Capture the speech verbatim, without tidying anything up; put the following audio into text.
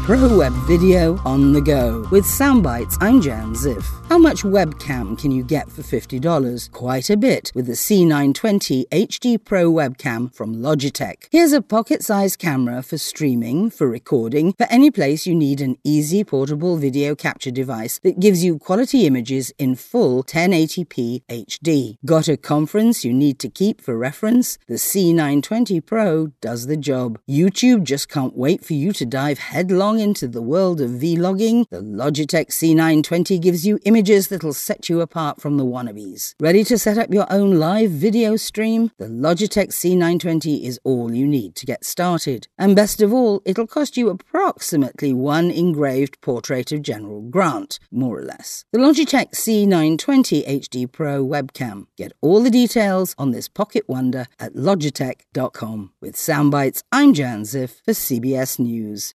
Pro Web Video on the go. With Soundbites, I'm Jan Ziff. How much webcam can you get for fifty dollars? Quite a bit with the C nine twenty H D Pro webcam from Logitech. Here's a pocket-sized camera for streaming, for recording, for any place you need an easy portable video capture device that gives you quality images in full ten eighty p H D. Got a conference you need to keep for reference? The C nine twenty Pro does the job. YouTube just can't wait for you to dive headlong into the world of vlogging. The Logitech C nine twenty gives you images that'll set you apart from the wannabes. Ready to set up your own live video stream? The Logitech C nine twenty is all you need to get started. And best of all, it'll cost you approximately one engraved portrait of General Grant, more or less. The Logitech C nine twenty H D Pro webcam. Get all the details on this pocket wonder at logitech dot com. With Soundbites, I'm Jan Ziff for C B S News.